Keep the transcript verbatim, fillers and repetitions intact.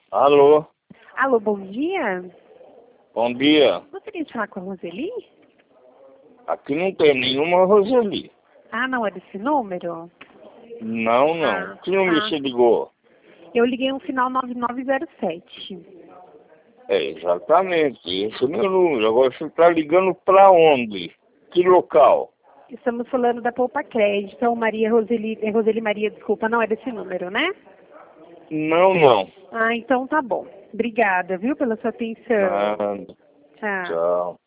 Alô, Alô, bom dia. bom dia. Gostaria de falar com a Roseli? Aqui não tem nenhuma Roseli. Ah, não é desse número? Não, não. Ah, Que número tá. você ligou? Eu liguei um final nove nove zero sete. É, exatamente. Esse é meu número. Agora você está ligando para onde? Que local? Estamos falando da Poupa Crédito. Então, Maria Roseli, é Roseli Maria, desculpa, não é desse número, né? Não, não. Ah, então tá bom. Obrigada, viu, pela sua atenção. Nada. Tchau. Tchau.